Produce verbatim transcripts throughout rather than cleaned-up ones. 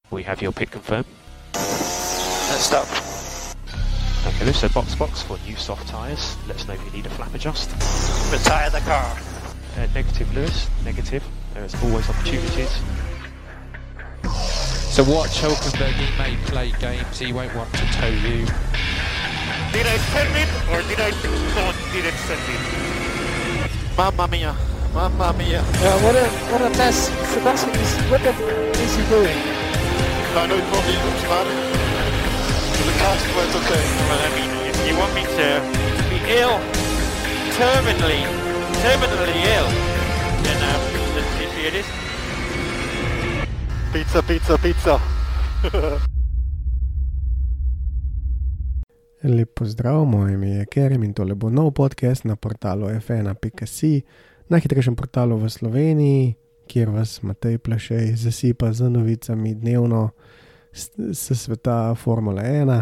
We have your pit confirmed. Let's stop. Okay, so box box for new soft tyres. Let us know if you need a flap adjust. Retire the car. Uh, negative, Lewis. Negative. There is always opportunities. So watch Hulkenberg, he may play games, he won't want to tow you. Did I send it or did I not didn't send it? Mamma mia, mamma mia. Yeah, what a what a mess. Sebastian is what the f- is he doing? I know it probably looks bad. But the cast went okay. Well, I mean, if you want me to be ill, terminally, terminally ill, then um, let's see if it is. Pizza, pizza, pizza. Lep pozdrav, moje ime je Kerim in tole bo nov podcast na portalu ef ena pika si, najhitrejšem portalu v Sloveniji, kjer vas Matej Plašej zasipa z novicami dnevno s sveta Formule ena.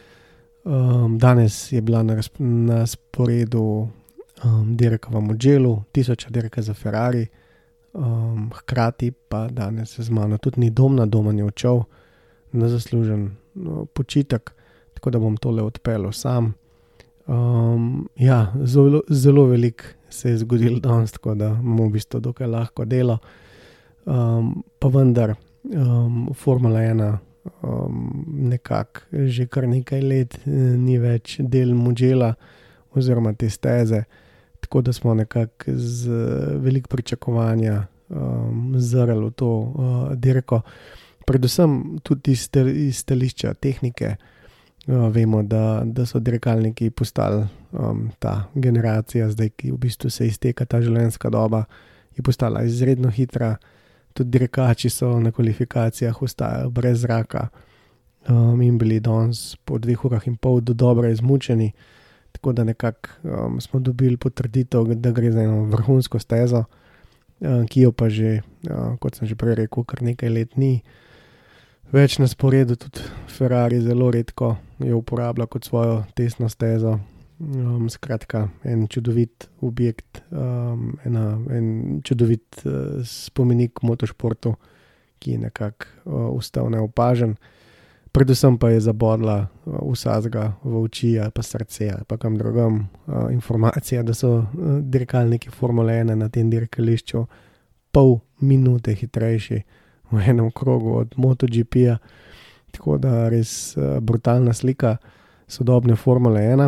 Um, danes je bila na, na sporedu um, dirka v Mugellu, tisoča dirka za Ferrari, um, hkrati pa danes z mano tudi ni Domna, Domen je odšel na zaslužen no, počitek, tako da bom tole odpeljal sam. Um, ja, zelo, zelo veliko se je zgodilo danes, tako da imamo v bistvu dokaj lahko delo. Um, pa vendar um, Formula ena um, nekako že kar nekaj let ni več del Mugella oziroma te steze, tako da smo nekako z veliko pričakovanja um, zrli v to uh, dirko. Predvsem tudi iz, iz stališča tehnike. Uh, vemo, da, da so dirkalniki postali um, ta generacija, zdaj, ki v bistvu se izteka ta življenjska doba, je postala izredno hitra. Tudi dirkači so na kvalifikacijah ostajali brez zraka um, in bili danes po dveh urah in pol do dobro izmučeni, tako da nekako um, smo dobili potrditev, da gre za eno vrhunsko stezo, um, ki jo pa že, uh, kot sem že prej rekel, kar nekaj let ni več na sporedu. Tudi Ferrari zelo redko jo uporablja kot svojo testno stezo. Um, skratka, en čudovit objekt, um, ena, en čudovit uh, spomenik motošportu, ki je nekako uh, ostal neopažen. Predvsem pa je zabodla uh, vsazga v oči ali pa srce ali pa kam drugam uh, informacija, da so uh, dirkalniki Formule ena na tem dirkališču pol minute hitrejši v enem krogu od MotoGP-ja, tako da res uh, brutalna slika sodobne Formule ena.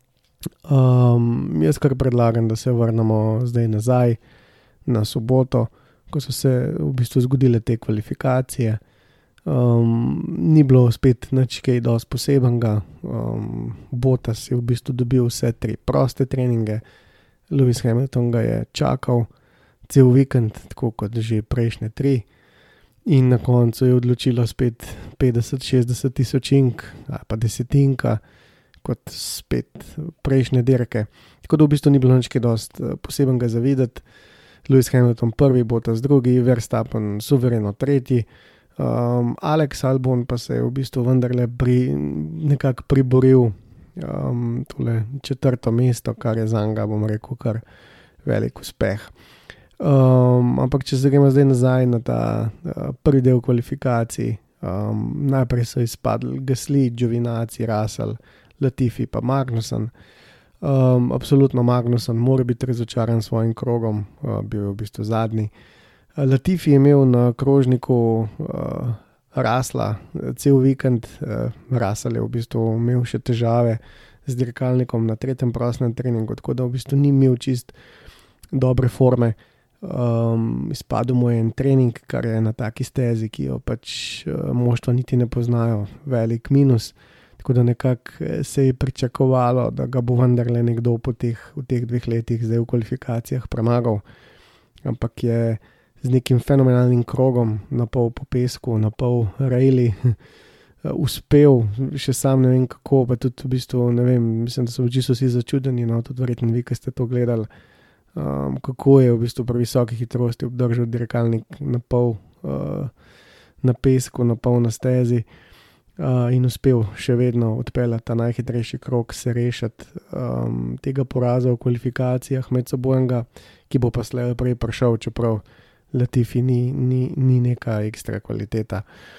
Um, jaz kar predlagam, da se vrnemo zdaj nazaj na soboto, ko so se v bistvu zgodile te kvalifikacije. Um, ni bilo spet nič kaj dosti posebenega. Um, Bottas je v bistvu dobil vse tri proste treninge, Lewis Hamilton ga je čakal cel vikend, tako kot že prejšnje tri. In na koncu je odločilo spet petdeset šestdeset tisočink ali pa desetinka, kot spet prejšnje dirke. Tako da v bistvu ni bilo nič kaj dosti posebenega za videti. Lewis Hamilton prvi, Bottas drugi, Verstappen suvereno tretji. Um, Alex Albon pa se je v bistvu vendarle pri, nekako priboril um, tole četrto mesto, kar je zanga, bom rekel, kar velik uspeh. Um, ampak če se gremo zdaj nazaj na ta uh, prvi del kvalifikacij, um, najprej so izpadli Gasly, Giovinazzi, Russell, Latifi pa Magnussen. Um, absolutno Magnussen mora biti razočaran s svojim krogom, uh, bil je v bistvu zadnji. Uh, Latifi je imel na krožniku uh, Russella cel vikend, uh, Russell je v bistvu imel še težave z dirkalnikom na tretjem prostem treningu, tako da v bistvu ni imel čist dobre forme. Um, izpadel mu je en trening, kar je na taki stezi, ki jo pač uh, moštva niti ne poznajo, velik minus. Tako da nekako se je pričakovalo, da ga bo vendarle nekdo po teh, v teh dveh letih zdaj v kvalifikacijah premagal. Ampak je z nekim fenomenalnim krogom, na pol po pesku, na pol rejli, uspel, še sam ne vem kako, pa tudi v bistvu, ne vem, mislim, da so čisto vsi začudeni, no, tudi verjetno vi, ki ste to gledali, um, kako je v bistvu pri visoki hitrosti obdržal dirkalnik na pol uh, na pesku, na pol na stezi. Uh, in uspel še vedno odpeljati ta najhitrejši krog, se rešiti um, tega poraza v kvalifikacijah med sebojnega, ki bo pa slej prej prišel, čeprav Latifi ni, ni, ni neka ekstra kvaliteta.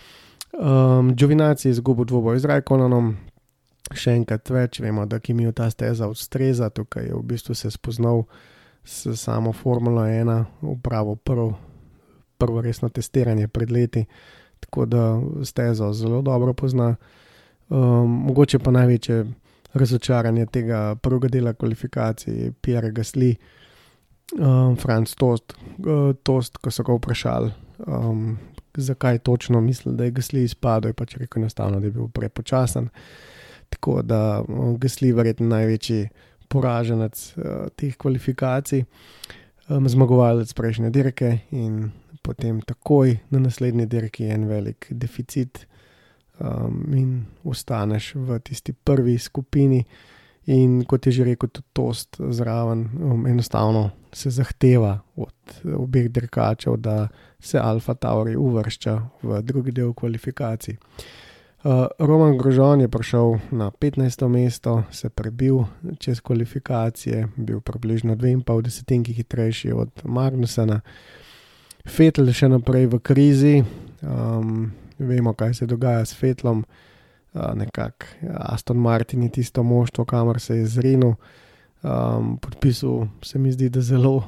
Um, Giovinazzi je izgubil dvoboj z Raikkonenom, še enkrat več, vemo, da Kimijo ta steza ustreza, tukaj je v bistvu se spoznal s samo Formulo ena, upravo prvo, prvo resno testiranje pred leti, tako da stezo zelo dobro pozna. Um, mogoče pa največje razočaranje tega prvega dela kvalifikacije Pierre Gasly, um, Franz Tost, uh, Tost, ko so ga vprašali, um, zakaj točno mislil, da je Gasly izpadel, je pač rekel enostavno, da je bil prepočasen. Tako da um, Gasly verjetno največji poraženec uh, teh kvalifikacij, um, zmagovalec prejšnje dirke in potem takoj na naslednji dirki en velik deficit um, in ostaneš v tisti prvi skupini in kot je že rekel tudi Tost zraven, um, enostavno se zahteva od obeh dirkačev, da se Alfa Tauri uvršča v drugi del kvalifikacij. Uh, Roman Grosjean je prišel na petnajsto mesto, se prebil čez kvalifikacije, bil približno dve in pol desetinki hitrejši od Magnusena. Vettel še naprej v krizi, um, vemo, kaj se dogaja s Vettelom, uh, nekako Aston Martin je tisto moštvo, kamor se je zrinil, um, podpisal se mi zdi, da zelo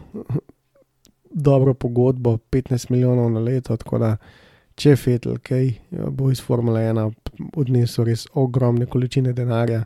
dobro pogodbo, petnajst milijonov na leto, tako da če Vettel kaj bo iz Formule ena odnesel res ogromne količine denarja.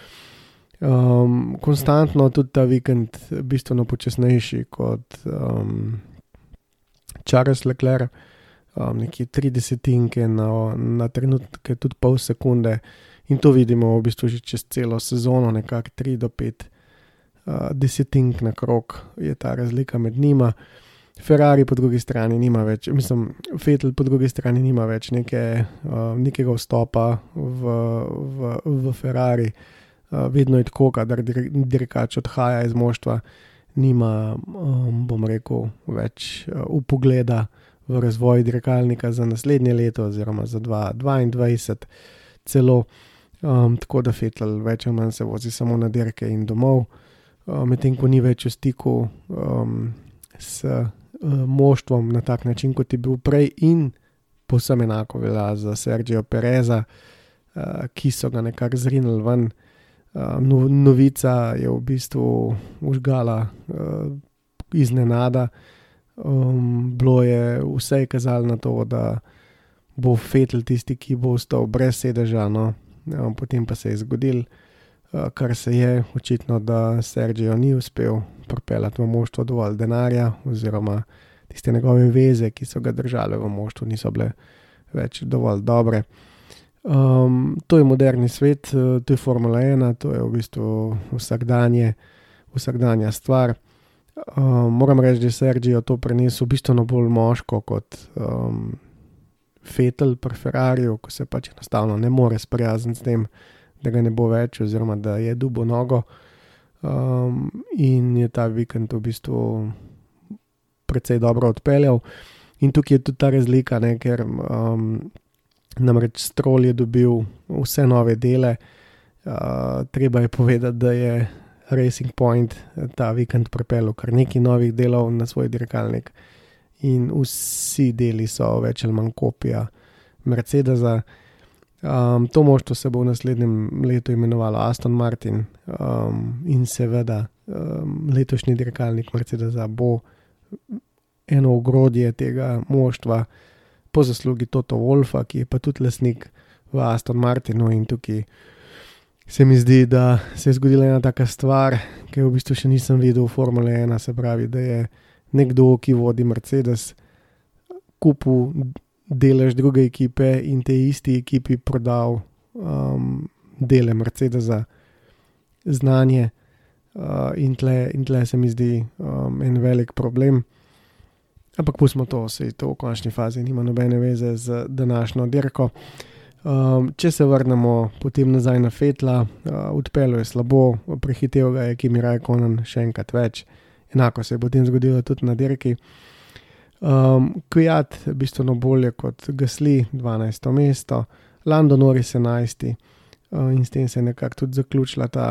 Um, konstantno tudi ta vikend bistveno počasnejši kot um, Charles Leclerc, um, nekje tri desetinke na, na trenutke, tudi pol sekunde in to vidimo v bistvu že čez celo sezono, nekako tri do pet uh, desetink na krog je ta razlika med njima. Ferrari po drugi strani nima več, mislim, Vettel po drugi strani nima več neke, uh, nekega vstopa v, v, v Ferrari. Uh, vedno je tako, kadar dirkač odhaja iz moštva, nima, um, bom rekel, več uh, upogleda v razvoj dirkalnika za naslednje leto oziroma za dva tisoč dvaindvajset celo. Um, tako da Vettel več ali manj se vozi samo na dirke in domov, uh, medtem ko ni več v stiku um, s moštvom na tak način, kot je bil prej in povsem enako velja za Sergio Pereza, ki so ga nekako zrinili ven. No, novica je v bistvu užgala iznenada. Um, bilo je vse kazalo na to, da bo Vettel tisti, ki bo ostal brez sedeža, no, potem pa se je zgodil, kar se je očitno, da Sergio ni uspel pripeljati v moštvo dovolj denarja oziroma tiste njegove veze, ki so ga držale v moštvu, niso bile več dovolj dobre. Um, to je moderni svet, to je Formula ena, to je v bistvu vsakdanje, vsakdanja stvar. Um, moram reči, da je Sergio to prenesel bistveno bolj moško kot um, Vettel pri Ferrariju, ko se pač enostavno ne more sprijazniti s tem, da ga ne bo več oziroma da je dubo nogo. Um, in je ta vikend v bistvu precej dobro odpeljal in tukaj je tudi ta razlika, ne, ker um, namreč Stroll je dobil vse nove dele, uh, treba je povedati, da je Racing Point ta vikend pripeljal kar nekaj novih delov na svoj dirkalnik in vsi deli so več ali manj kopija Mercedesa. Um, to moštvo se bo v naslednjem letu imenovalo Aston Martin um, in seveda um, letošnji dirkalnik Mercedesa bo eno ogrodje tega moštva po zaslugi Toto Wolffa, ki je pa tudi lastnik v Aston Martinu in tukaj se mi zdi, da se je zgodila ena taka stvar, ki v bistvu še nisem videl v Formule ena, se pravi, da je nekdo, ki vodi Mercedes, kupil delež druge ekipe in te isti ekipi prodal um, dele Mercedesa, znanje uh, in, tle, in tle se mi zdi um, en velik problem. Ampak pustimo to, sej to v končni fazi nima nobene veze z današnjo dirko. Um, če se vrnemo potem nazaj na Vettela, uh, odpeljal je slabo, prehitev ga je Kimi Raikkonen še enkrat več, enako se je potem zgodilo tudi na dirki. Um, Kvyat bistveno bolje kot Gasly, dvanajsto mesto, Lando Norris enajsti uh, in s tem se je nekako tudi zaključila ta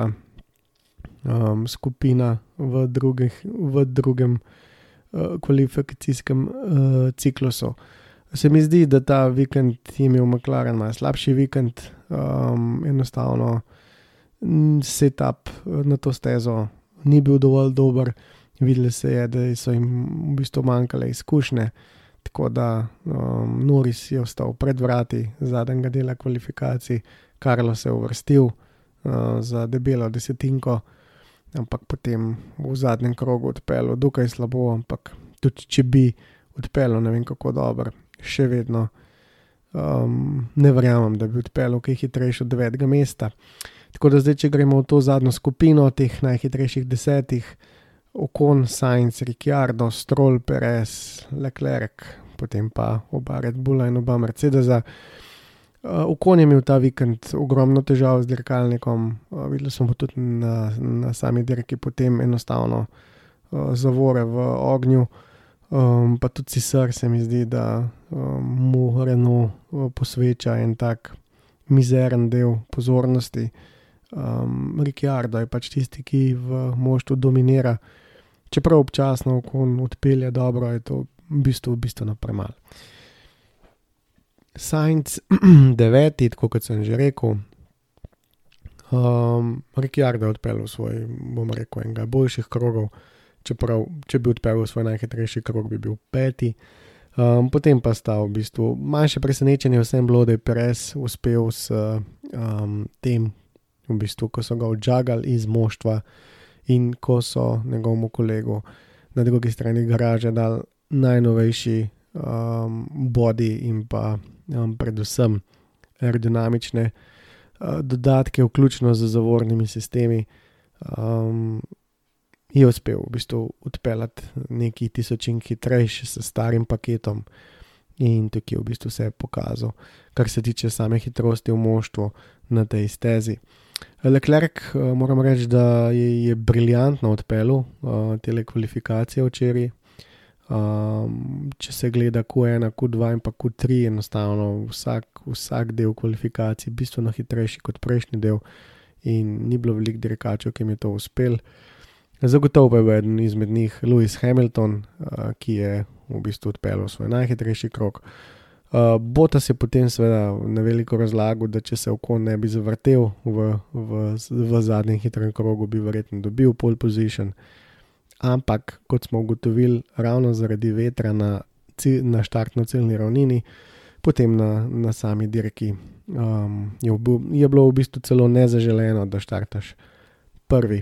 um, skupina v, drugih, v drugem uh, kvalifikacijskem uh, ciklusu. se mi zdi, da ta vikend je imel McLaren malo slabši vikend, um, enostavno setup na to stezo ni bil dovolj dober, videli se je, da so jim v bistvu manjkale izkušnje, tako da um, Norris je ostal pred vrati zadnjega dela kvalifikacij, Carlos se je uvrstil uh, za debelo desetinko, ampak potem v zadnjem krogu odpeljal dokaj slabo, ampak tudi če bi odpeljal, ne vem kako dobro, še vedno um, ne verjamem, da bi odpeljal kaj hitrejši od devetega mesta. Tako da zdaj, če gremo v to zadnjo skupino teh najhitrejših desetih, Ocon, Sainz, Ricciardo, Stroll, Perez, Leclerc, potem pa oba Red Bulla in oba Mercedesa. Uh, Ocon je imel ta vikend ogromno težav z dirkalnikom, uh, videli smo tudi na, na sami dirki potem enostavno uh, zavore v ognju, um, pa tudi Cisar se mi zdi, da um, mu Renault uh, posveča en tak mizeren del pozornosti. Um, Ricciardo je pač tisti, ki v moštvu dominira, čeprav občasno Ocon odpelje dobro, je to v bistvu bistveno premalo. Sainz deveti, tako kot sem že rekel, um, Ricciardo je odpeljal svoj, bom rekel, enega boljših krogov, čeprav če bi odpeljal svoj najhitrejši krog, bi bil peti. Um, potem pa sta v bistvu manjše presenečenje vsem bilo, da je Perez uspel s um, tem, v bistvu, ko so ga odžagali iz moštva in ko so njegovemu kolegu na drugi strani garaže dali najnovejši um, body in pa um, predvsem aerodinamične uh, dodatke, vključno z zavornimi sistemi, um, je uspel v bistvu odpeljati neki tisočink hitrejši s starim paketom in tukaj je v bistvu vse pokazal, kar se tiče same hitrosti v moštvu na tej stezi. Leclerc, moram reči, da je, je briljantno odpeljal uh, tele kvalifikacije včeraj. Um, če se gleda Q ena, Q dva in pa Q tri, enostavno vsak, vsak del kvalifikacij bistveno hitrejši kot prejšnji del in ni bilo veliko dirkačev, ki jim je to uspel. Zagotovo pa je bil eden izmed njih Lewis Hamilton, uh, ki je v bistvu odpeljal svoj najhitrejši krog. Uh, Bottas je potem seveda na veliko razlagal, da če se Ocon ne bi zavrtel v, v, v zadnjem hitrem krogu, bi verjetno dobil pole position. Ampak, kot smo ugotovili, ravno zaradi vetra na, na štartno-ciljni ravnini, potem na, na sami dirki um, je, je bilo v bistvu celo nezaželeno, da štartaš prvi.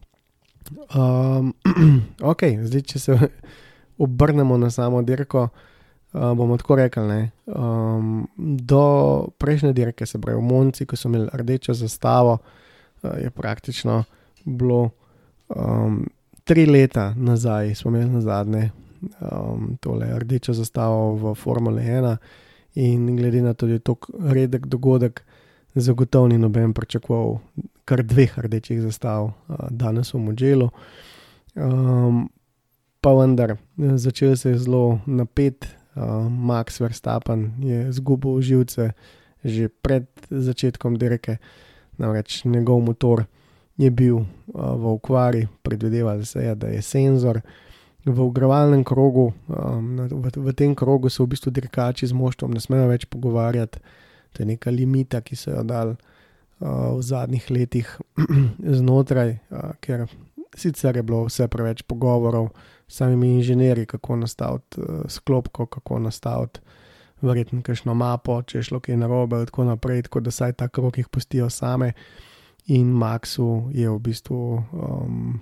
Um, ok, zdaj, če se obrnemo na samo dirko, Uh, bomo tako rekli, ne. Um, do prejšnje dirke, se pravi v Monci, ko so imeli rdečo zastavo, uh, je praktično bilo um, tri leta nazaj, smo imeli nazadnje um, tole rdečo zastavo v Formule ena in glede na to, da je to redek dogodek, zagotovo ni noben pričakoval kar dveh rdečih zastav uh, danes v Mugellu. Um, pa vendar, začel se je zelo napet. Uh, Max Verstappen je izgubil živce že pred začetkom dirke, namreč njegov motor je bil uh, v okvari, predvidevali se je, da je senzor v ogrevalnem krogu, um, v, v tem krogu se v bistvu dirkači z moštvom ne smejo več pogovarjati, to je neka limita, ki so jo dali uh, v zadnjih letih znotraj, uh, ker sicer je bilo vse preveč pogovorov s samimi inženirji, kako nastaviti uh, sklopko, kako nastaviti verjetno kakšno mapo, če je šlo kaj narobe, tako naprej, tako da saj ta krog jih pustijo same in Maxu je v bistvu um,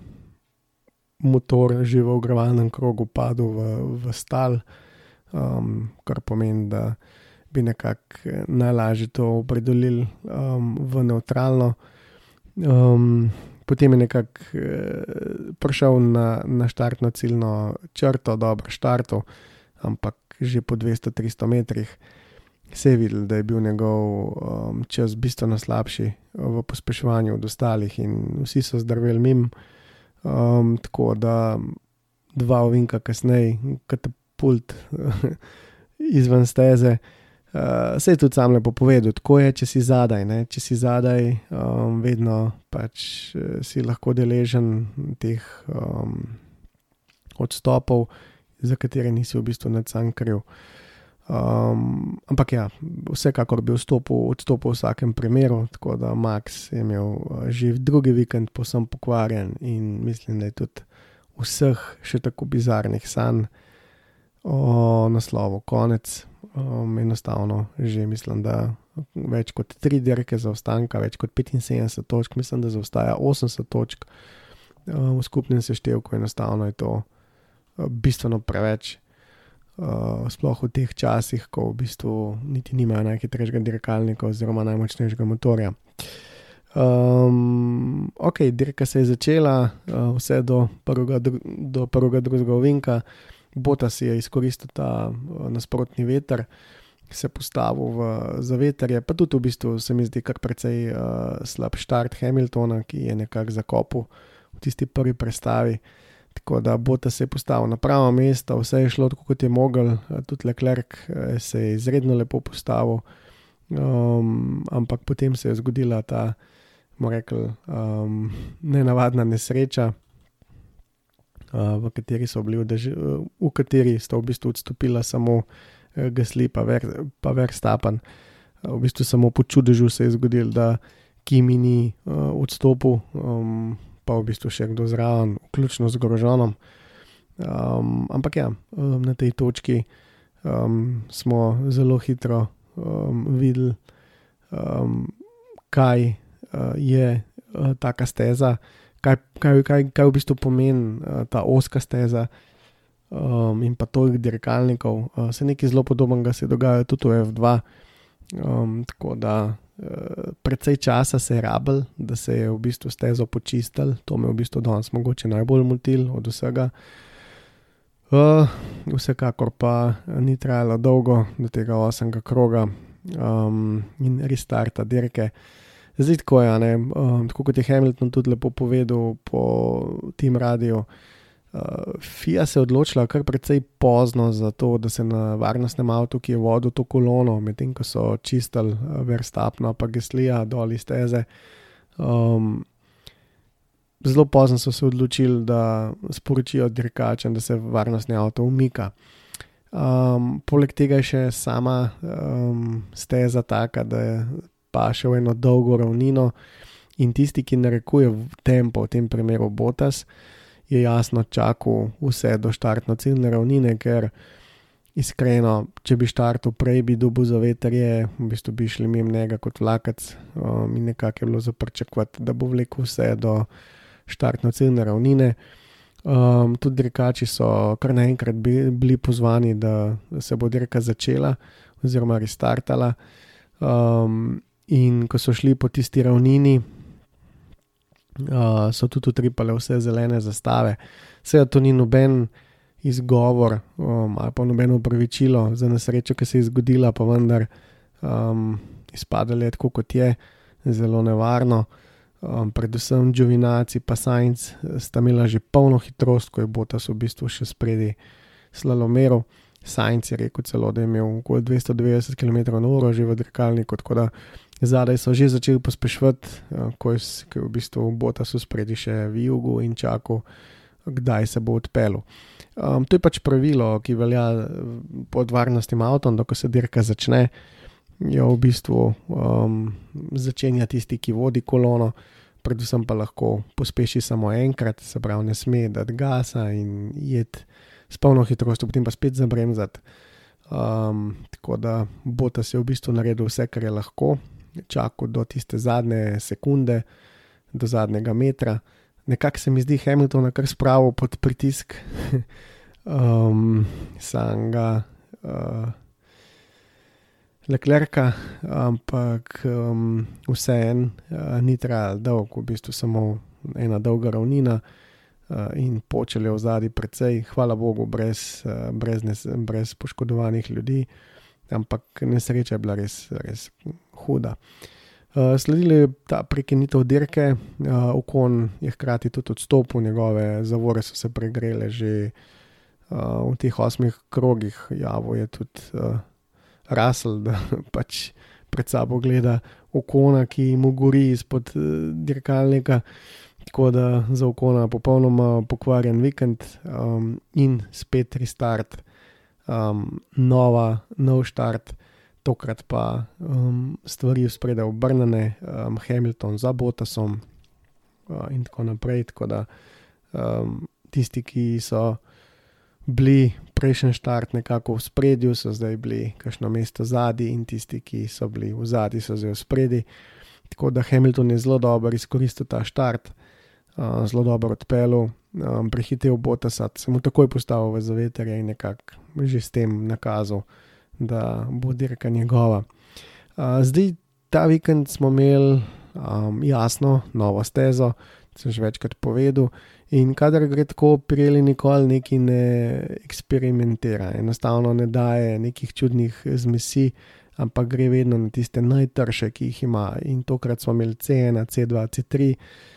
motor že v ogrevalnem krogu padel v, v stal, um, kar pomeni, da bi nekako najlažje to opredolili um, v neutralno. Um, Potem je nekako eh, prišel na, na štartno ciljno črto, dobro štartov, ampak že po dvesto do tristo metrih se je videl, da je bil njegov um, čas bistveno slabši v pospeševanju od ostalih in vsi so zdrveli mimo, um, tako da dva ovinka kasneje katapult izven steze. Uh, se je tudi sam lepo povedal, tako je, če si zadaj, ne? Če si zadaj, um, vedno pač uh, si lahko deležen teh um, odstopov, za katere nisi v bistvu nad sam kriv. Um, ampak ja, vsekakor bi odstopil, odstopil v vsakem primeru, tako da Max je imel že drugi vikend povsem pokvarjen in mislim, da je tudi vseh še tako bizarnih sanj o naslovu konec. Um, enostavno že mislim, da več kot tri dirke zaostanka, več kot petinsedemdeset točk, mislim, da zaostaja osemdeset točk um, v skupnem seštevku, enostavno je to uh, bistveno preveč. Uh, sploh v teh časih, ko v bistvu niti nimajo najhitrejšega dirkalnika oziroma najmočnejšega motorja. Um, ok, dirka se je začela, uh, vse do prvega, do prvega drugega ovinka. Bottas je izkoristil ta uh, nasprotni veter, se postavil v zavetrje, pa tudi v bistvu se mi zdi kar precej uh, slab štart Hamiltona, ki je nekako zakopal v tisti prvi prestavi. Tako da Bottas se je postavil na pravo mesto, vse je šlo tako, kot je mogel, tudi Leclerc se je izredno lepo postavil, um, ampak potem se je zgodila ta, bomo rekli, um, nenavadna nesreča, uh, v kateri so bili, v kateri sta v bistvu odstopila samo Gasly pa, Ver, pa Verstappen. V bistvu samo po čudežu se je zgodilo, da Kimi ni uh, odstopil, um, pa v bistvu še kdo zraven, vključno z Grosjeanom. Um, ampak ja, um, na tej točki um, smo zelo hitro um, videli, um, kaj uh, je uh, taka steza, kaj, kaj, kaj, kaj v bistvu pomeni uh, ta ozka steza um, in pa toliko dirkalnikov. Uh, se nekaj zelo podobnega se dogaja tudi v F dva, um, tako da Uh, precej časa se je rabil, da se je v bistvu stezo počistil, to me v bistvu danes mogoče najbolj motil od vsega. Uh, vsekakor pa ni trajalo dolgo do tega osmega kroga um, in restarta dirke. Zdaj tako je, ne, um, tako kot je Hamilton tudi lepo povedal po Team Radiu, Uh, F I A se je odločila kar precej pozno za to, da se na varnostnem avtu, ki je vodil to kolono, medtem ko so čistili uh, Verstappena pa Gaslyja dol iz steze, um, zelo pozno so se odločili, da sporočijo dirkačem, da se varnostni avto umika. Um, poleg tega je še sama um, steza taka, da je paše v eno dolgo ravnino in tisti, ki narekuje tempo, v tem primeru Bottas, je jasno čakal vse do štartno-ciljne ravnine, ker iskreno, če bi štartil prej, bi dobil za vetrje, v bistvu bi šli mimo njega kot vlakac um, in nekako je bilo za pričakovati, da bo vlekel vse do štartno-ciljne ravnine. Um, tudi dirkači so kar naenkrat bili pozvani, da se bo dirka začela oziroma restartala um, in ko so šli po tisti ravnini, Uh, so tudi utripale vse zelene zastave. Seveda to ni noben izgovor um, ali pa nobeno opravičilo za nesrečo, ki se je zgodila, pa vendar um, izpadalo je tako, kot je, zelo nevarno. Um, predvsem Giovinazzi pa Sainz sta imela že polno hitrost, ko je Bottas v bistvu še spredi slalomeru. Sainz je rekel celo, da je imel okoli dvesto devetdeset kilometrov na uro že v dirkalniku, tako da zadaj so že začeli pospešvati, ko je, ko je v bistvu Bottas spredi še v jugu in čakal, kdaj se bo odpeljal. Um, to je pač pravilo, ki velja pod varnostnim avtom, da ko se dirka začne, jo v bistvu um, začenja tisti, ki vodi kolono, predvsem pa lahko pospeši samo enkrat, se pravi ne sme dati gasa in jeti s polno hitrostjo, potem pa spet zabremzati. Um, tako da Bottas je v bistvu naredil vse, kar je lahko, čakal do tiste zadnje sekunde, do zadnjega metra. Nekako se mi zdi Hamiltona kar spravil pod pritisk um, samega uh, Leclerca, ampak um, vseeno uh, ni trajalo dolgo, v bistvu samo ena dolga ravnina uh, in počel je v zadnji precej, hvala Bogu, brez, uh, brez, nes, brez poškodovanih ljudi, ampak nesreča je bila res, res huda. Uh, sledili je ta prekinitev dirke, uh, Ocon je hkrati tudi odstopil, njegove zavore so se pregrele že uh, v teh osmih krogih, javo je tudi uh, Russell, da pač pred sabo gleda Ocona, ki mu gori izpod uh, dirkalnika, tako da za Ocona popolnoma pokvarjen vikend um, in spet restart um, nova, nov štart, tokrat pa um, stvari vspredaj obrnjene, um, Hamilton za Bottasom uh, in tako naprej. Tako da um, tisti, ki so bili prejšnji štart nekako v spredju, so zdaj bili kakšno mesto zadaj, in tisti, ki so bili v zadaj, so zdaj v spredi. Tako da Hamilton je zelo dobro izkoristil ta štart, uh, zelo dobro odpeljal, um, prehitev Bottasa, se mu takoj postavil v zavetrje in nekako že s tem nakazal, da bo dirka njegova. Uh, zdaj, ta vikend smo imeli um, jasno novo stezo, sem že večkrat povedal, in kadar gre tako, Pirelli nikoli neki ne eksperimentira, enostavno ne daje nekih čudnih zmesi, ampak gre vedno na tiste najtrše, ki jih ima, in tokrat smo imeli C ena, C dva, C tri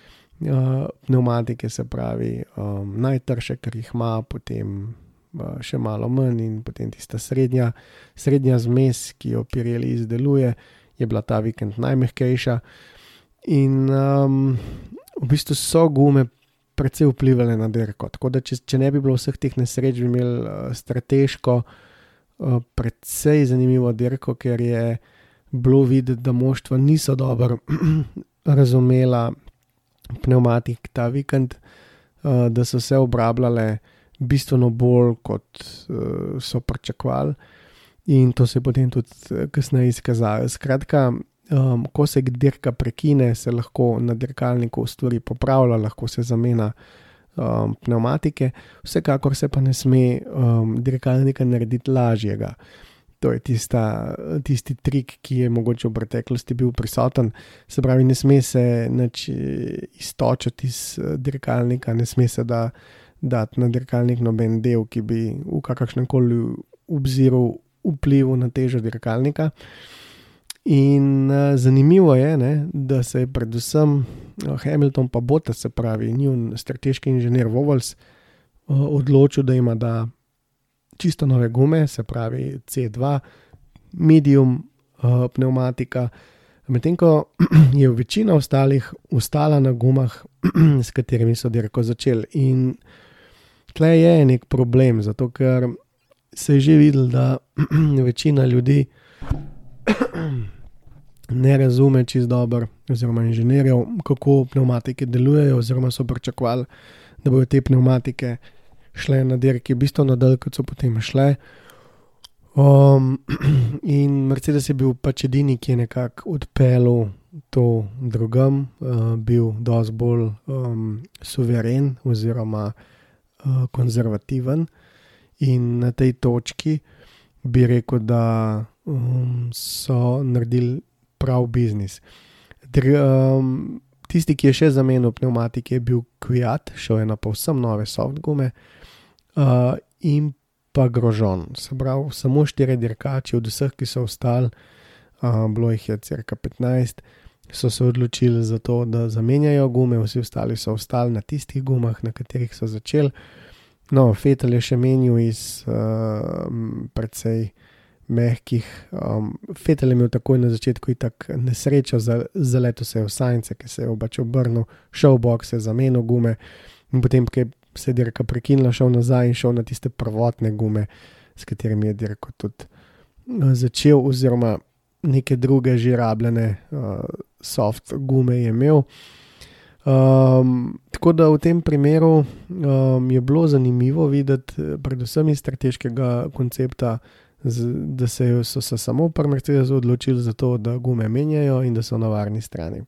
uh, pneumatike, se pravi um, najtrše, kar jih ima, potem uh, še malo manj, in potem tista srednja, srednja zmes, ki jo Pirelli izdeluje, je bila ta vikend najmehkejša, in um, v bistvu so gume precej vplivali na dirko, tako da če, če ne bi bilo vseh teh nesreč, bi imeli uh, strateško uh, precej zanimivo dirko, ker je bilo videti, da moštva niso dobro razumela pneumatik ta vikend, uh, da so se obrabljale bistveno bolj, kot uh, so pričakovali, in to se je potem tudi kasneje izkazalo. Skratka, Um, ko se dirka prekine, se lahko na dirkalniku stvari popravlja, lahko se zamena um, pneumatike, vsekakor se pa ne sme um, dirkalnika narediti lažjega. To je tista, tisti trik, ki je mogoče v preteklosti bil prisoten, se pravi, ne sme se nič iztočiti iz dirkalnika, ne sme se da, dati na dirkalnik noben del, ki bi v kakšnem koli obziru vplival na težo dirkalnika. In uh, zanimivo je, ne, da se je predvsem uh, Hamilton pa Bottas, se pravi njun strateški inženir Vovels, uh, odločil, da ima da čisto nove gume, se pravi C dva, medium uh, pneumatika, medtem ko je večina ostalih ostala na gumah, s katerimi so dirko začeli. In tle je nek problem, zato ker se je že videl, da večina ljudi ne razume čist dobro, oziroma inženirjev, kako pneumatike delujejo, oziroma so pričakovali, da bodo te pneumatike šle na dirki bistveno dalj, kot so potem šle. Um, in Mercedes je bil pač edini, ki je nekako odpeljal to drugam, uh, bil dosti bolj um, suveren oziroma uh, konzervativen, in na tej točki bi rekel, da um, so naredili prav biznis. Dr, um, tisti, ki je še zamenil pneumatike, je bil Kvyat, šel je na povsem nove soft gume, uh, in pa Grosjean. Se pravi, samo štiri dirkači od vseh, ki so ostali, uh, bilo jih je cirka petnajst, so se odločili za to, da zamenjajo gume, vsi ostali so ostali na tistih gumah, na katerih so začeli. No, Vettel je še menil iz uh, precej mehkih. Um, Vettel je imel takoj na začetku itak nesrečo, zaletel se je v Sainze, ki se je obač obrnil, šel v boxe, zamenil gume, in potem, ko se je dirka prekinila, šel nazaj in šel na tiste prvotne gume, s katerimi je dirko tudi uh, začel, oziroma neke druge že rabljene uh, soft gume je imel. Um, tako da v tem primeru um, je bilo zanimivo videti, predvsem iz strateškega koncepta, z, da se so se samo pri Mercedesu odločili za to, da gume menjajo in da so na varni strani.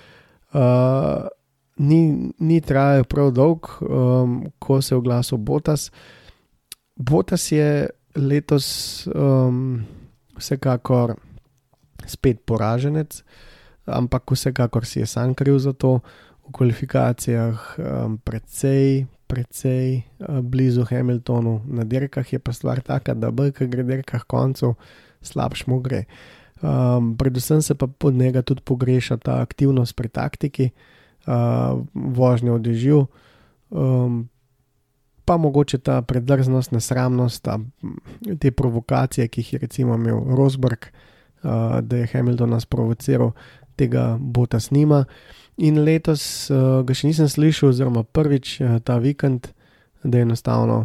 Uh, ni, ni trajalo prav dolg, um, ko se je oglasil Bottas. Bottas je letos um, vsekakor spet poraženec, ampak vsekakor si je sam kriv za to. V kvalifikacijah um, precej, precej uh, blizu Hamiltonu, na dirkah je pa stvar taka, da bolj, ko gre dirkah koncu, slabš mu gre. Um, predvsem se pa pod njega tudi pogreša ta aktivnost pri taktiki, uh, vožnja v dežju, um, pa mogoče ta predrznost, nesramnost, ta, te provokacije, ki jih je recimo imel Rosberg, uh, da je Hamiltona sprovociral, tega Bottas nima. In letos uh, ga še nisem slišal, oziroma prvič uh, ta vikend, da je enostavno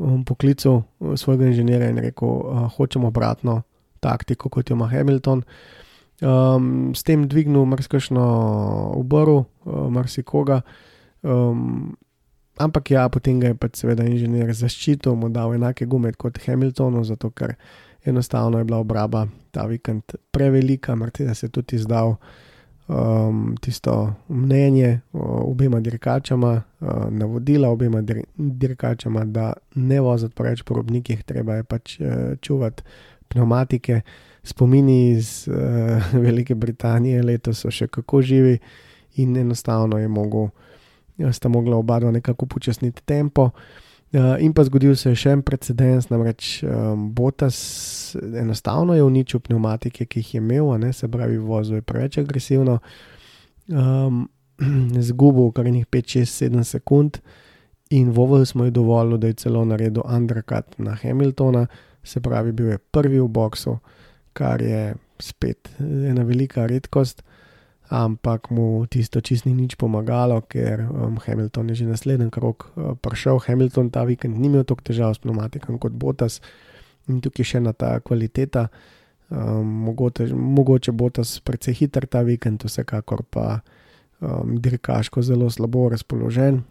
um, poklical svojega inženirja in rekel, uh, hočemo obratno taktiko, kot jo ima Hamilton. Um, s tem dvignil marsikšno obrv, uh, marsikoga, um, ampak ja, potem ga je pač seveda inženir zaščitil, mu dal enake gume kot Hamiltonu, zato ker enostavno je bila obraba ta vikend prevelika. Mercedes je tudi izdal um, tisto mnenje obema dirkačama, uh, navodila obema dir- dirkačama, da ne voziti preveč po robnikih, treba je pač uh, čuvati pneumatike. Spomini iz uh, Velike Britanije letos so še kako živi in enostavno je mogel, sta mogla oba dva nekako upočasniti tempo. Uh, in pa zgodil se je še en precedens, namreč um, Bottas enostavno je uničil pneumatike, ki jih je imel, ne, se pravi, vozil je preveč agresivno, um, zgubil kar njih pet, šest, sedem sekund in Vovel smo ji dovolili, da je celo naredil undercut na Hamiltona, se pravi, bil je prvi v boksu, kar je spet ena velika redkost, ampak mu tisto čist ni nič pomagalo, ker um, Hamilton je že naslednji krog uh, prišel. Hamilton ta vikend ni imel toliko težav s pneumatikom kot Bottas in tukaj še ena ta kvaliteta. Um, mogoče, mogoče Bottas precej hiter ta vikend, vsekakor pa um, dirkaško zelo slabo razpoložen.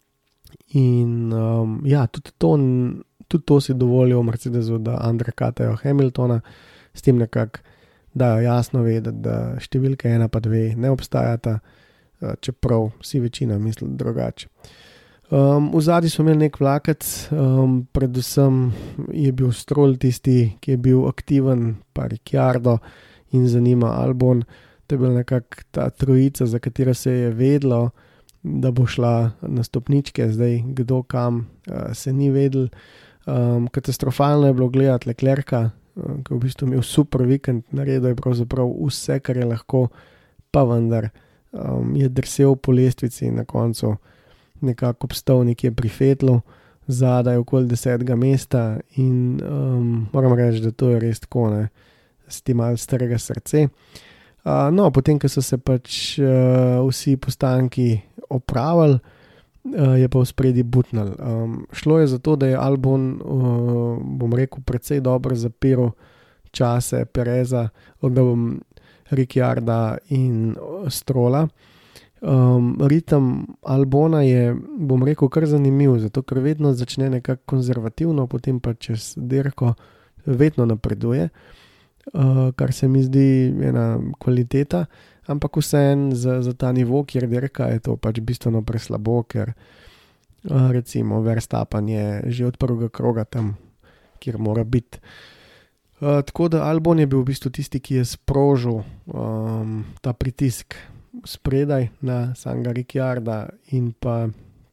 In um, ja, tudi to, tudi to si dovolijo v Mercedesu, da undercutajo Hamiltona, s tem nekako dajo jasno vedeti, da številka ena pa dve ne obstajata, čeprav si večina misli drugače. Um, v zadnji smo imeli nek vlakec, um, predvsem je bil Stroll tisti, ki je bil aktiven, pa Ricciardo in zanima Albon. To je bila nekako ta trojica, za katero se je vedlo, da bo šla na stopničke, zdaj kdo kam uh, se ni vedel. Um, katastrofalno je bilo gledati Leclerca, ki je v bistvu imel super vikend, naredil je pravzaprav vse, kar je lahko, pa vendar um, je drsel po lestvici in na koncu nekako obstal nekje pri Vettlu, zadaj okoli desetega mesta in um, moram reči, da to je res tako, ne, s tem malo starega srce. Uh, no, potem, ko so se pač uh, vsi postanki opravili, Uh, je pa v spredi butnal. Um, šlo je za to, da je Albon, uh, bom rekel, precej dobro zapiral čase Pereza, odobom Ricciarda in Strolla. Um, ritem Albona je, bom rekel, kar zanimiv, zato ker vedno začne nekako konzervativno, potem pa čez dirko vedno napreduje, uh, kar se mi zdi ena kvaliteta. Ampak vseeno za, za ta nivo, kjer dirka, je to pač bistveno preslabo, ker recimo Verstappen je že od prvega kroga tam, kjer mora biti. Uh, tako da Albon je bil v bistvu tisti, ki je sprožil um, ta pritisk spredaj na samega Ricciarda in pa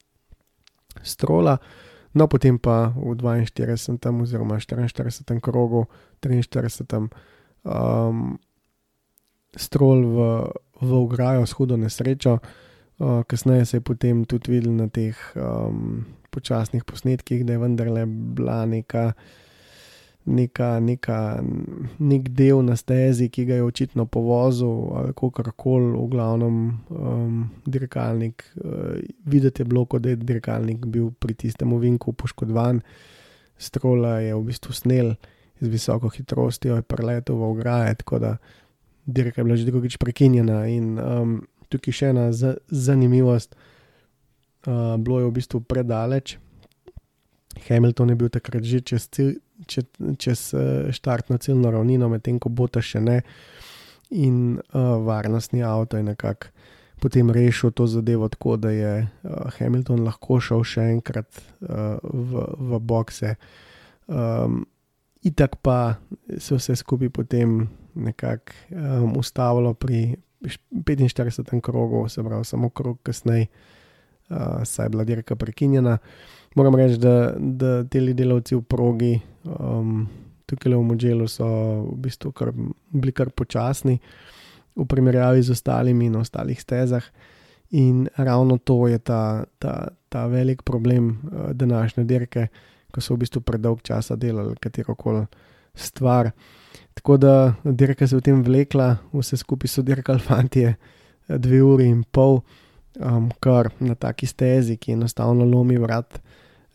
Strolla, no potem pa v dvainštiridesetem oziroma štiriinštiridesetem krogu, triinštiridesetem um, Stroll v, v ograjo s hudo nesrečo. Uh, kasneje se je potem tudi videl na teh um, počasnih posnetkih, da je vendarle bila neka, neka, neka, nek del na stezi, ki ga je očitno povozil ali kakorkoli, v glavnem um, dirkalnik. Uh, videti je bilo, kot da je dirkalnik bil pri tistem ovinku poškodovan. Strolla je v bistvu snel z visoko hitrostjo, je preletel v ograje, tako da dirka je bila že drugič prekinjena in um, tukaj še ena z- zanimivost, uh, bilo je v bistvu predaleč. Hamilton je bil takrat že čez, cil, čez, čez uh, štartno ciljno ravnino, medtem ko Bottas še ne in uh, varnostni avto je nekako potem rešil to zadevo tako, da je uh, Hamilton lahko šel še enkrat uh, v, v bokse. Um, itak pa se vse skupaj potem nekako um, ustavilo pri petinštiridesetem krogu, se pravi samo krog kasneje, uh, saj je bila dirka prekinjena. Moram reči, da, da teli delavci v progi um, tukaj v Mugellu so v bistvu kar, bili kar počasni v primerjavi z ostalimi na ostalih stezah in ravno to je ta, ta, ta velik problem uh, današnje dirke, ko so v bistvu predolg časa delali katerokoli stvar. Tako da dirka se v tem vlekla, vse skupaj so dirkali fantje dve uri in pol, um, kar na taki stezi, ki enostavno lomi vrat,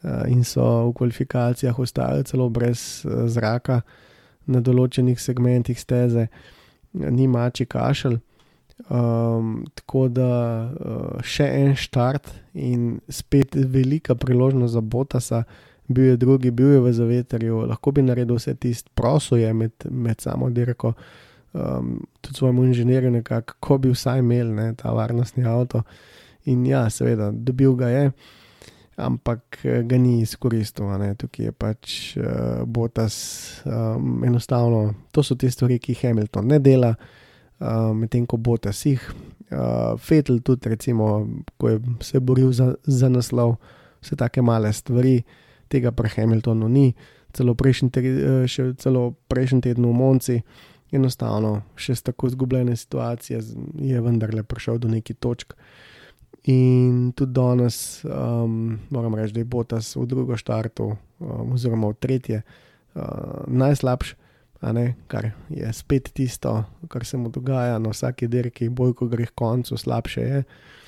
in so v kvalifikacijah ostali celo brez zraka na določenih segmentih steze, ni mači kašelj. Um, tako da uh, še en štart in spet velika priložnost za Bottasa, bil je drugi, bil je v zavetrju, lahko bi naredil vse tisto, prosil je med, med samo dirko, um, tudi svojemu inženirju nekako, ko bi vsaj imel, ne, ta varnostni avto, in ja, seveda, dobil ga je, ampak ga ni izkoristil, ne, tukaj je pač uh, Bottas um, enostavno, to so te stvari, ki Hamilton ne dela, Uh, medtem ko Bottas jih. Uh, Vettel tudi, recimo, ko je se boril za, za naslov, vse take male stvari, tega pri Hamiltonu ni, celo prejšnji, te, še celo prejšnji teden v Monci, enostavno še s tako izgubljene situacije je vendarle prišel do neki točk. In tudi danes, um, moram reči, da je Bottas v drugo štartu, um, oziroma v tretje, uh, najslabši. A ne, kar je spet tisto, kar se mu dogaja na vsaki dirki, bolj ko gre k koncu, slabše je.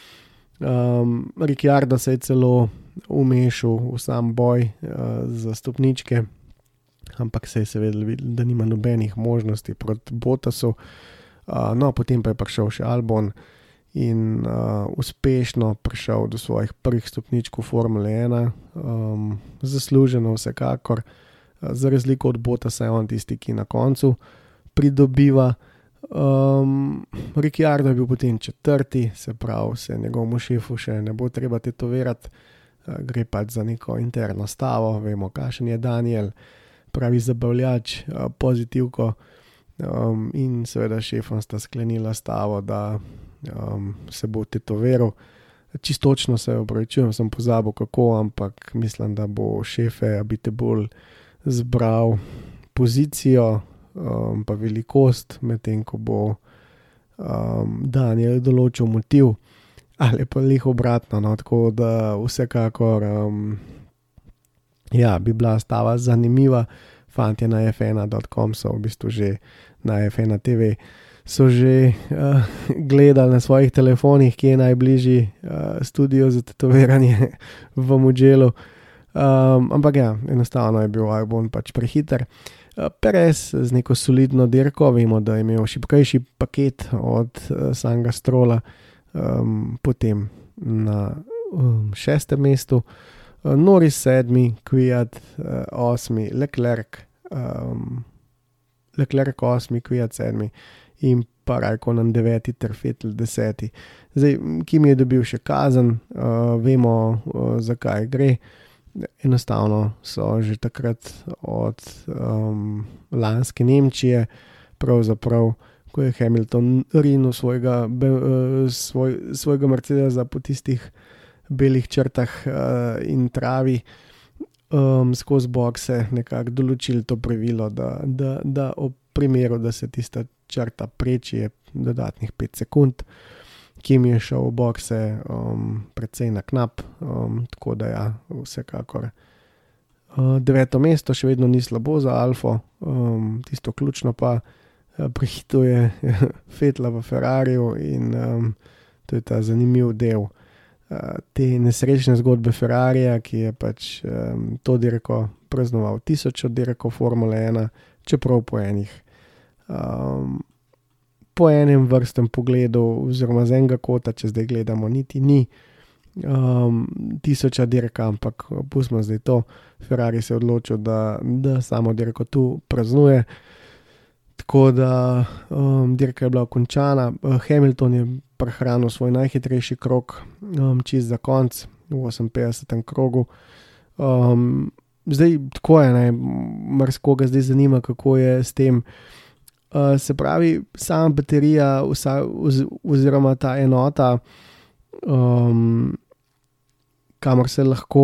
Um, Ricciardo se je celo umešal v sam boj uh, za stopničke, ampak se je seveda videl, da nima nobenih možnosti proti Bottasu. Uh, no, potem pa je prišel še Albon in uh, uspešno prišel do svojih prvih stopničkov Formule ena, um, zasluženo vsekakor. Za razliko od Bottasa je on tisti, ki na koncu pridobiva. Um, Ricciardo je bil potem četrti, se pravi, se njegovemu šefu še ne bo treba tetovirati, gre pač za neko interno stavo, vemo, kakšen je Daniel, pravi zabavljač, pozitivko, um, in seveda šefom sta sklenila stavo, da um, se bo tetoviral. Čistočno se opravičujem, sem pozabil kako, ampak mislim, da bo šefe Abiteboul zbral pozicijo, um, pa velikost, medtem ko bo um, Daniel določil motiv, ali pa lih obratno, no, tako da vsekakor um, ja, bi bila stava zanimiva. Fantje na ef ena dot com so v bistvu že na ef ena te ve so že uh, gledali na svojih telefonih, kje je najbližji uh, studio za tetoviranje v Mugellu. Um, ampak ja, enostavno je bil Albon pač prehiter. Uh, Perez z neko solidno dirko, vemo, da je imel šibkejši paket od uh, samega Strolla, um, potem na um, šestem mestu, uh, Norris sedmi, Kvyat uh, osmi, Leclerc, um, Leclerc osmi, Kvyat sedmi in pa Raikkonen deveti ter Vettel deseti. Zdaj, Kimi je dobil še kazen, uh, vemo, uh, zakaj gre. Enostavno so že takrat od um, lanske Nemčije, pravzaprav, ko je Hamilton rinil svojega, be, uh, svoj, svojega Mercedesa po tistih belih črtah uh, in travi, um, skozi bokse nekako določili to pravilo, da, da, da ob primeru, da se tista črta preči, je dodatnih pet sekund. Kim je šel v bokse um, precej na knap, um, tako da ja, vsekakor. Uh, deveto mesto še vedno ni slabo za Alfo, um, tisto ključno pa uh, prehituje Vettela v Ferrariju in um, to je ta zanimiv del uh, te nesrečne zgodbe Ferrarija, ki je pač um, to dirko praznoval tisočo dirko Formule ena, čeprav po enih. Um, po enem vrstem pogledu, oziroma z enega kota, če zdaj gledamo, niti ni um, tisoča dirka, ampak pustimo zdaj to. Ferrari se je odločil, da, da samo dirko tu praznuje, tako da um, dirka je bila končana. Hamilton je prehranil svoj najhitrejši krog, um, čist za konc, v oseminpetdesetem krogu. Um, zdaj, tako je, ne, marskoga zdaj zanima, kako je s tem. Uh, se pravi, sama baterija vsa, oz, oziroma ta enota, um, kamor se lahko,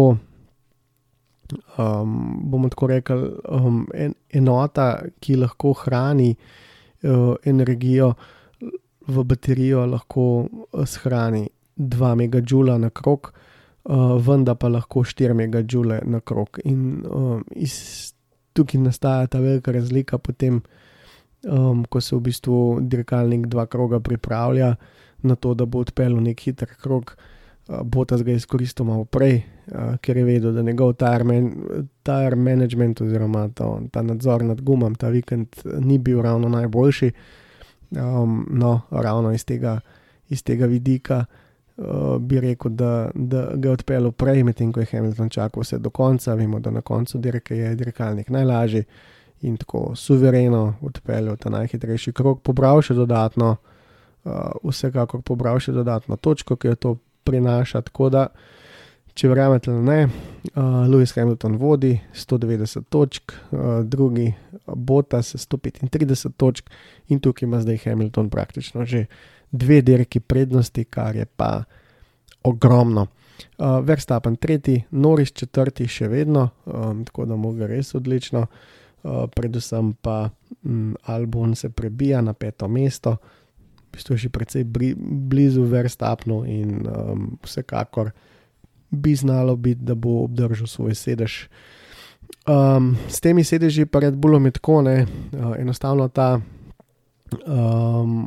um, bomo tako rekli, um, en, enota, ki lahko hrani uh, energijo v baterijo, lahko shrani dva megadžula na krog, uh, vendar pa lahko štiri megadžule na krog. In um, iz, tukaj nastaja ta velika razlika potem, Um, ko se v bistvu dirkalnik dva kroga pripravlja na to, da bo odpeljal nek hiter krog. Bottas ga je izkoristil malo prej, uh, ker je vedel, da njegov tire, man, tire management oziroma to, ta nadzor nad gumam ta vikend ni bil ravno najboljši. Um, no, ravno iz tega, iz tega vidika uh, bi rekel, da, da ga je odpeljal prej, medtem ko je Hamilton čakal vse do konca. Vemo, da na koncu dirke je dirkalnik najlažji in tako suvereno odpeljal ta najhitrejši krog, pobral še dodatno, uh, vsekakor pobral še dodatno točko, ki jo to prinaša, tako da, če verjamete ali ne, uh, Lewis Hamilton vodi sto devetdeset točk, uh, drugi Bottas sto petintrideset točk in tukaj ima zdaj Hamilton praktično že dve dirki prednosti, kar je pa ogromno. Uh, Verstappen tretji, Norris četrti še vedno, um, tako da mu gre res odlično, uh, predvsem pa um, Albon se prebija na peto mesto, v bistvu je še precej blizu Verstappenu in um, vsekakor bi znalo biti, da bo obdržal svoj sedež. Um, s temi sedeži pa Red Bullom je tako, ne, uh, enostavno ta um,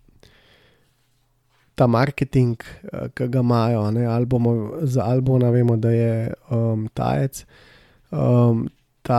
ta marketing, uh, ki ga imajo, ne, Albomo, za Albona vemo, da je um, tajec, um, ta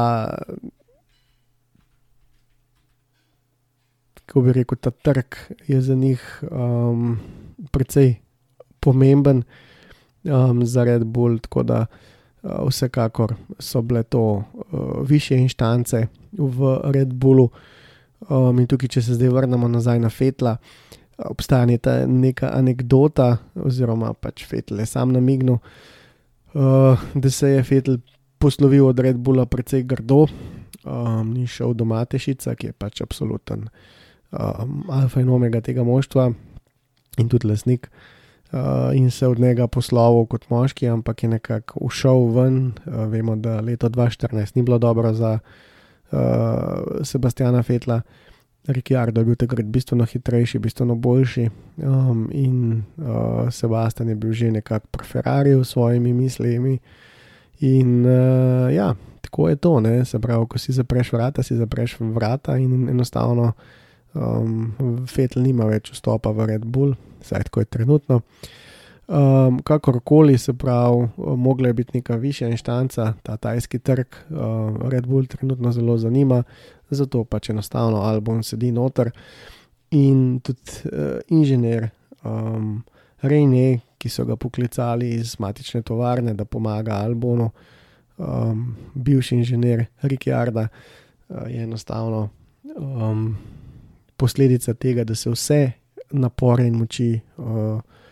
kako bi rekel, ta trg je za njih um, precej pomemben um, za Red Bull, tako da uh, vsekakor so bile to uh, višje inštance v Red Bullu. Um, in tukaj, če se zdaj vrnemo nazaj na Vettela, obstaja ta neka anekdota, oziroma pač Vettel je sam namignil, uh, da se je Vettel poslovil od Red Bulla precej grdo, um, ni šel do Matešica, ki je pač absoluten Um, alfa in omega tega moštva in tudi lastnik, uh, in se od njega posloval kot moški, ampak je nekako ušel ven. Uh, vemo, da leto dva tisoč štirinajst ni bilo dobro za uh, Sebastiana Vettela. Ricciardo je bil takrat bistveno hitrejši, bistveno boljši, um, in uh, Sebastian je bil že nekako pri Ferrariju s svojimi mislimi in uh, ja, tako je to, ne, se pravi, ko si zapreš vrata, si zapreš vrata in enostavno Um, Vettel nima več vstopa v Red Bull, saj tako je trenutno. Um, kakorkoli, se pravi, mogla je biti neka višja inštanca, ta tajski trg, uh, Red Bull trenutno zelo zanima, zato pač enostavno Albon sedi noter in tudi uh, inženir um, Rene, ki so ga poklicali iz matične tovarne, da pomaga Albonu, um, bivši inženir Ricciarda, uh, je enostavno um, posledica tega, da se vse napore in moči uh,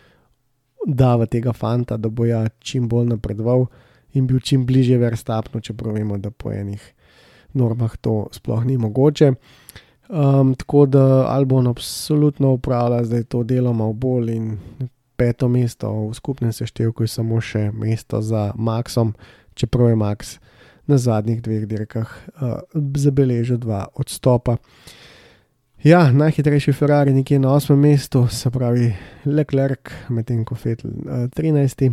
da v tega fanta, da bo ja čim bolj napredoval in bil čim bližje Verstappenu, čeprav vemo, da po enih normah to sploh ni mogoče. Um, tako da Albon absolutno upravlja zdaj to delo malo bolj in peto mesto v skupnem seštevku je samo še mesto za Maxom, čeprav je Max na zadnjih dveh dirkah uh, zabeležil dva odstopa. Ja, najhitrejši Ferrari nekje na osmem mestu, se pravi Leclerc, medtem ko Vettel uh, trinajsti.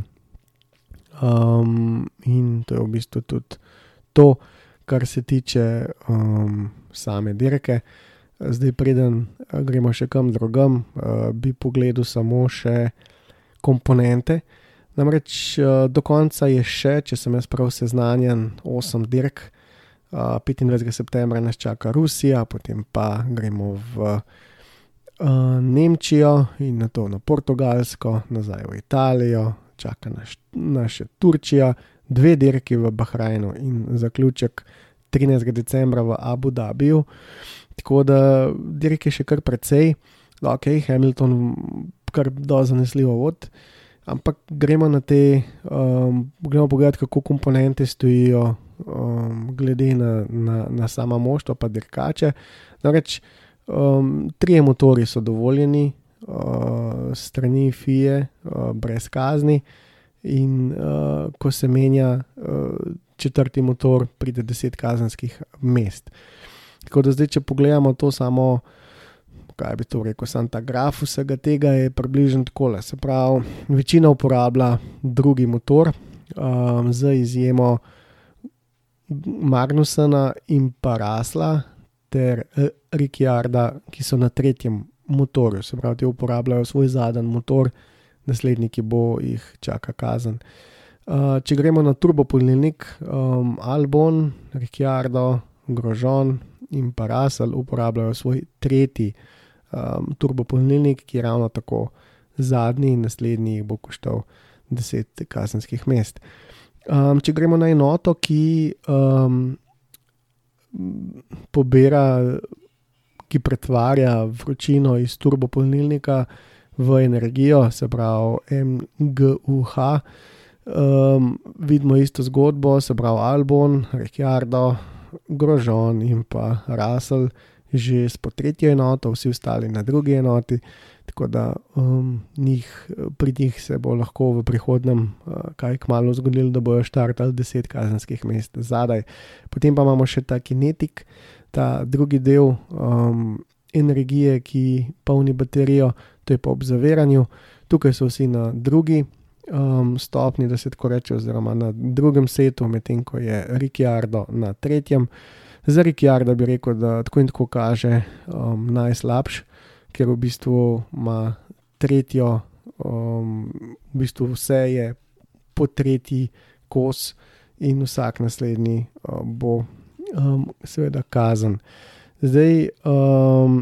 Um, in to je v bistvu tudi to, kar se tiče um, same dirke. Zdaj preden uh, gremo še kam drugam, uh, bi pogledal samo še komponente. Namreč uh, do konca je še, če sem jaz prav seznanjen, osem dirk. Uh, petindvajsetega septembra nas čaka Rusija, potem pa gremo v uh, Nemčijo in na to na Portugalsko, nazaj v Italijo, čaka nas, nas še Turčija, dve dirki v Bahrajnu in zaključek trinajstega decembra v Abu Dhabiju. Tako da dirke še kar precej, ok, Hamilton kar dosti zanesljivo vod, ampak gremo na te, um, gremo pogledati, kako komponente stojijo, Um, glede na, na, na sama moštva pa dirkače. Namreč um, trije motori so dovoljeni uh, strani F I E uh, brez kazni in uh, ko se menja uh, četrti motor, pride deset kazenskih mest. Tako da zdaj, če pogledamo to samo, kaj bi to rekel, sam ta graf vsega tega je približno takole. Se pravi, večina uporablja drugi motor, um, z izjemo Magnusena in pa Russella ter Ricciarda, ki so na tretjem motorju, se pravi, ti uporabljajo svoj zadnji motor naslednji, ki bo, jih čaka kazen. Uh, če gremo na turbopolnilnik, um, Albon, Ricciardo, Grosjean in pa Russell uporabljajo svoj tretji um, turbopolnilnik, ki je ravno tako zadnji in naslednji bo koštal deset kazenskih mest. Um, če gremo na enoto, ki um, pobira, ki pretvarja vročino iz turbopolnilnika v energijo, se pravi M G U H, um, vidimo isto zgodbo, se pravi Albon, Ricciardo, Grosjean in pa Russell že s po tretjo enoto, vsi ostali na drugi enoti, tako da um, njih, pri njih se bo lahko v prihodnem uh, kaj kmalu zgodilo, da bojo štartali deset kazenskih mest zadaj. Potem pa imamo še ta kinetik, ta drugi del um, energije, ki polni baterijo, to je pa ob zaviranju. Tukaj so vsi na drugi um, stopni, da se tako reče, oziroma na drugem setu, medtem ko je Ricciardo na tretjem. Za Ricciarda bi rekel, da tako in tako kaže um, najslabš, ker v bistvu ima tretjo, um, v bistvu vse je po tretji kos in vsak naslednji um, bo um, seveda kazen. Zdaj um,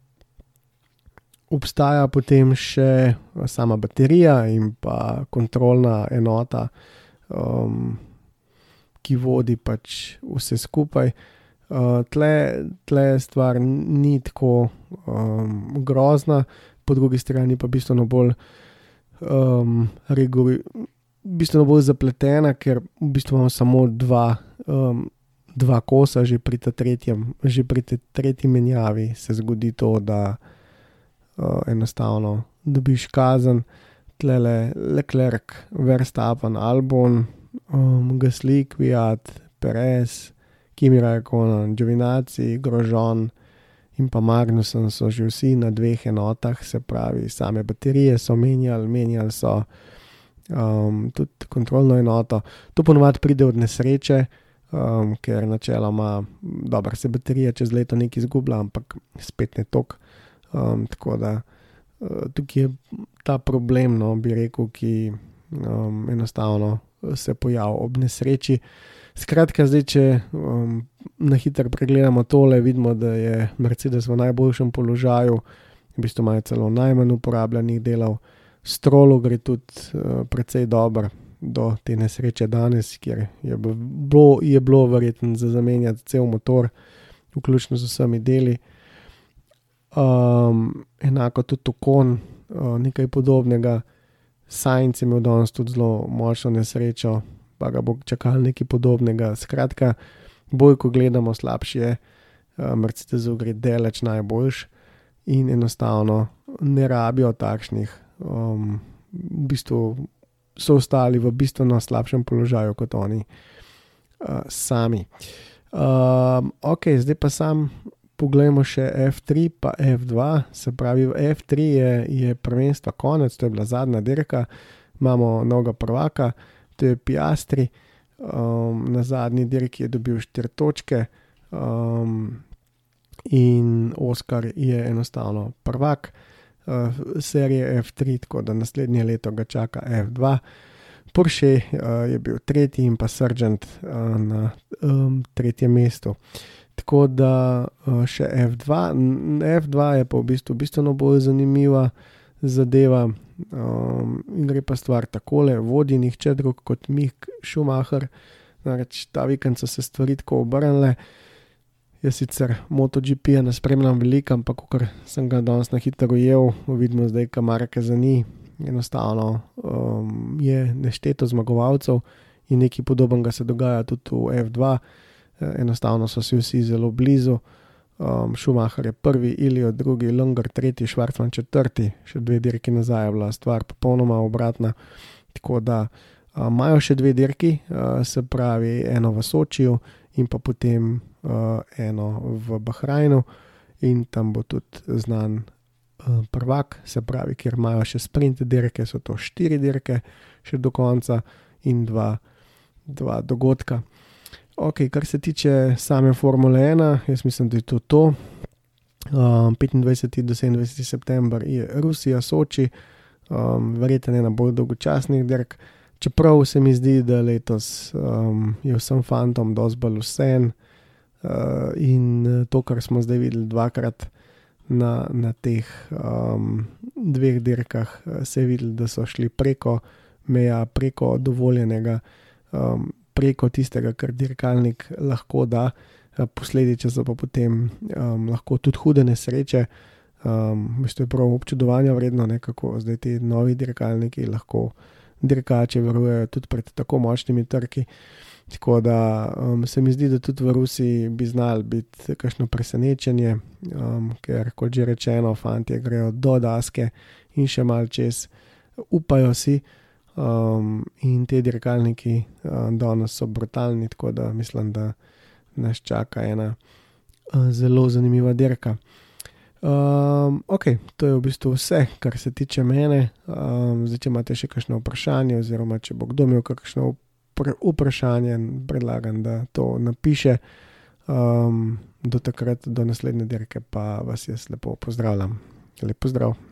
obstaja potem še sama baterija in pa kontrolna enota, um, ki vodi pač vse skupaj. Uh, tle, tle stvar ni tako um, grozna, po drugi strani pa bistveno bolj, um, rigori, bistveno bolj zapletena, ker v bistvu imamo samo dva, um, dva kosa, že pri ta tretjem, že pri tej tretji menjavi se zgodi to, da uh, enostavno dobiš kazen. Tlele Leclerc, Verstappen, Albon, um, Gasly, Kvyat, Perez, Kimi Raikkonen, Giovinazzi, Grosjean in pa Magnussen so že vsi na dveh enotah, se pravi, same baterije so menjali, menjali so um, tudi kontrolno enoto. To ponovadi pride od nesreče, um, ker načeloma, dobro, se baterija čez leto nekaj izgublja, ampak spet ne tok. Um, tako da uh, tukaj je ta problem, no, bi rekel, ki um, enostavno se pojavlja ob nesreči. Skratka, zdaj, če um, na hitro pregledamo tole, vidimo, da je Mercedes v najboljšem položaju, v bistvu imajo celo najmanj uporabljenih delov. Strolu gre tudi uh, precej dobro do te nesreče danes, kjer je bilo, je bilo verjetno za zamenjati cel motor, vključno z vsemi deli. Um, enako tudi Ocon, uh, nekaj podobnega. Sainz je imel danes tudi zelo močno nesrečo, pa ga bo čakal nekaj podobnega. Skratka, bolj ko gledamo, slabši je, Mercedesu gre daleč najboljš in enostavno ne rabijo takšnih, um, v bistvu so ostali v bistveno slabšem položaju kot oni uh, sami. Um, ok, zdaj pa sam poglejmo še F tri pa F dva, se pravi v F tri je, je prvenstva konec, to je bila zadnja dirka, imamo novega prvaka, to je Piastri, um, na zadnji dirki je dobil štiri točke um, in Oscar je enostavno prvak uh, serije F tri, tako da naslednje leto ga čaka F dva. Porsche uh, je bil tretji in pa Sargent uh, na um, tretjem mestu. Tako da uh, še F dva. F dva je pa v bistvu bistveno bolj zanimiva zadeva. Um, in gre pa stvar takole, vodi nihče drug kot Mick Schumacher, namreč ta vikend so se stvari tako obrnile. Jaz sicer MotoGP-ja ne spremljam veliko, ampak kakor sem ga danes na hitro ujel, vidimo zdaj, kaj Marqueza ni, enostavno um, je nešteto zmagovalcev in nekaj podobnega se dogaja tudi v F dva, enostavno so si vsi zelo blizu. Um, Schumacher je prvi, Ilio drugi, Longer tretji, Schwarzman četrti, še dve dirki nazaj je bila stvar popolnoma obratna, tako da uh, imajo še dve dirki, uh, se pravi eno v Sočiju in pa potem uh, eno v Bahrajnu in tam bo tudi znan uh, prvak, se pravi, kjer imajo še sprint dirke, so to štiri dirke še do konca in dva, dva dogodka. Ok, kar se tiče same Formule ena, jaz mislim, da je to to. Um, petindvajseti do sedemindvajseti september je Rusija, Soči, um, verjetno ena bolj dolgočasnih dirk, čeprav se mi zdi, da letos um, je vsem fantom dosti bolj vsem uh, in to, kar smo zdaj videli dvakrat na, na teh um, dveh dirkah, se je videli, da so šli preko meja, preko dovoljenega, um, preko tistega, kar dirkalnik lahko da, posledice so pa potem um, lahko tudi hude nesreče. Um, mislim, je prav občudovanja vredno, ne, kako zdaj ti novi dirkalniki lahko dirkače varujejo tudi pred tako močnimi trki. Tako da um, se mi zdi, da tudi v Rusiji bi znali biti kakšno presenečenje, um, ker kot že rečeno, fantje grejo do daske in še malo čez, upajo si um, in te dirkalniki um, danes so brutalni, tako da mislim, da nas čaka ena uh, zelo zanimiva dirka. Um, ok, to je v bistvu vse, kar se tiče mene. Um, zdaj, če imate še kakšno vprašanje, oziroma če bo kdo imel kakšno vprašanje, predlagam, da to napiše. Um, do takrat, do naslednje dirke pa vas jaz lepo pozdravljam. Lep pozdrav.